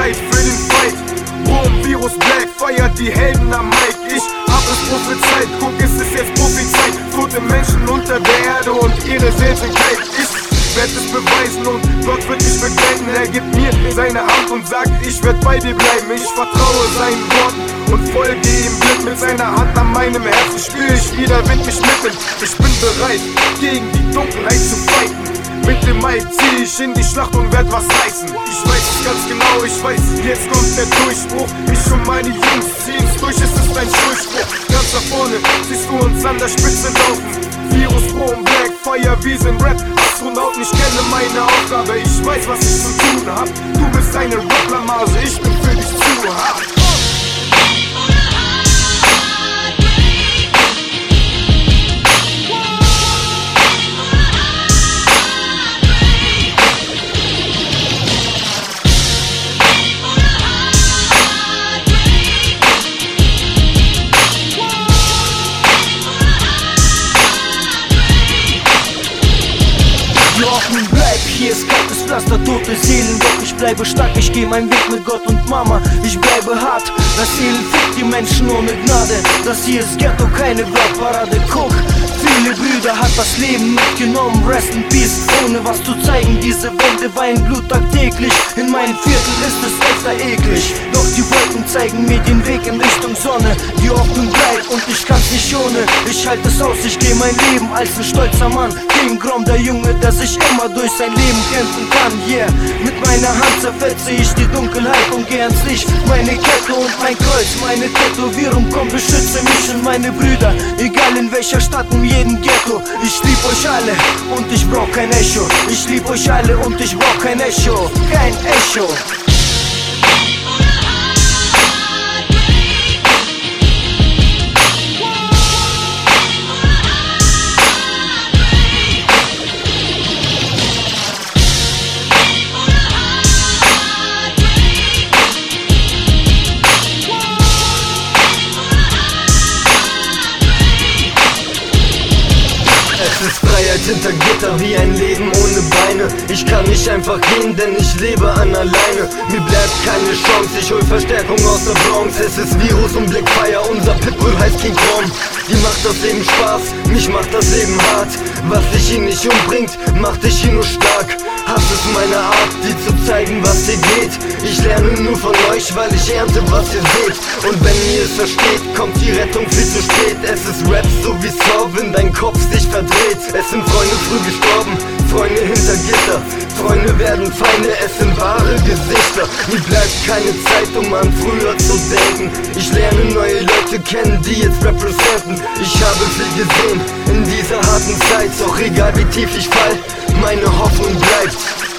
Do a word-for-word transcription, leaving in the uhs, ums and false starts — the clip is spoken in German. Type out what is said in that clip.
bereit für den Fight. Boom, Virus Black feiert die Helden am Mic. Ich hab es prophezeit, guck, es ist jetzt Profizeit. Tote Menschen unter der Erde und ihre Seltenheit. Ich werd es beweisen und Gott wird mich begleiten. Er gibt mir seine Hand und sagt, ich werd bei dir bleiben. Ich vertraue seinen Worten und folge ihm blind. Mit seiner Hand an meinem Herzen spür ich, wie der Wind mich mitnimmt. Ich bin bereit, gegen die Dunkelheit zu fighten. Mit dem Mic zieh ich in die Schlacht und werd was reißen. Ich weiß es ganz genau, ich weiß, jetzt kommt der Durchbruch. Ich und meine Jungs ziehen's durch, es ist ein Durchbruch. Ganz da vorne siehst du uns an der Spitze laufen. Virus, Boom, Black, Fire, wir sind Rap Astronauten. Ich kenne meine Aufgabe, ich weiß, was ich zu tun hab. Du bist eine Rapplermarge, ich bin für dich zu hart. Hier ist kaltes Pflaster, tote Seelen, doch ich bleibe stark, ich geh meinen Weg mit Gott und Mama, ich bleibe hart. Das Elend fickt die Menschen ohne Gnade, das hier ist Ghetto, keine Blattparade. Guck, viele Brüder hat das Leben mitgenommen, rest in peace, ohne was zu zeigen. Diese Wände weinen Blut tagtäglich, in meinem Viertel ist es öfter eklig. Doch die Wolken zeigen mir den Weg in Richtung Sonne, die Hoffnung bleibt und ich kann's nicht ohne. Ich halte es aus, ich geh mein Leben als ein stolzer Mann, gegen Grom, der Junge, der sich immer durch sein Leben kämpfen kann, yeah. Mit meiner Hand zerfetze ich die Dunkelheit und geh ans Licht. Meine Kette und mein Kreuz, meine Tätowierung, komm, beschütze mich und meine Brüder, egal in welcher Stadt, in jedem Ghetto. Ich lieb euch alle und ich brauch kein Echo. Ich lieb euch alle und ich brauch kein Echo. Kein Echo. Es ist Freiheit hinter Gitter wie ein Leben ohne Beine. Ich kann nicht einfach gehen, denn ich lebe an alleine. Mir bleibt keine Chance, ich hol Verstärkung aus der Bronx. Es ist Virus und Black Fire, unser Pitbull heißt King Kong. Die macht das Leben Spaß, mich macht das Leben hart. Was dich hier nicht umbringt, macht dich hier nur stark. Hass ist meine Art, dir zu zeigen, was hier geht. Ich lerne nur von euch, weil ich ernte, was ihr seht. Und wenn ihr es versteht, kommt die Rettung viel zu spät. Es ist Rap so wie Saw, wenn dein Kopf sich verdreht. Es sind Freunde früh gestorben, Freunde hinter Gitter. Freunde werden Feinde, es sind wahre Gesichter. Mir bleibt keine Zeit, um an früher zu denken. Ich lerne neue Leute kennen, die jetzt representen. Ich habe viel gesehen in dieser harten Zeit, doch egal wie tief ich fall, meine Hoffnung bleibt.